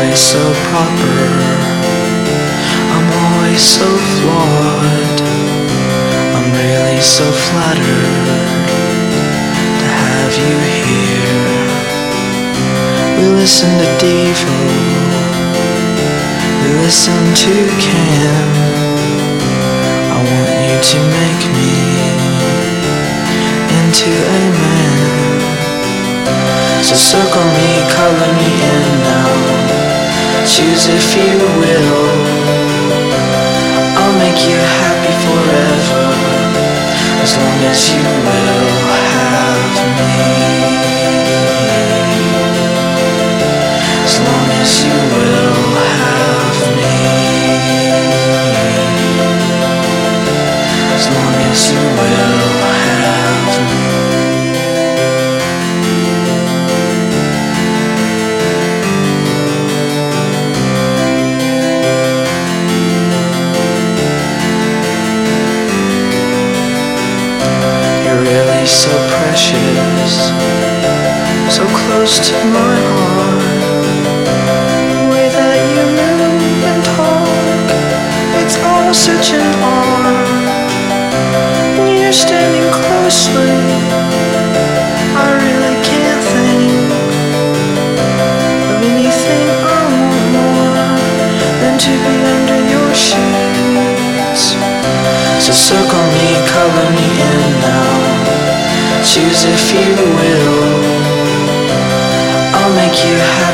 always so proper. I'm always so flawed. I'm really so flattered to have you here. We listen to Devo, we listen to Cam. I want you to make me into a man. So circle me, color me in now. Choose if you will. I'll make you happy forever, as long as you will have me. As long as you will have me. As long as you will have me. So precious, so close to my heart. The way that you move and talk, it's all such an art. When you're standing closely, I really can't think of anything I want more than to be under your sheets. So circle me, color me in now. Choose if you will. I'll make you happy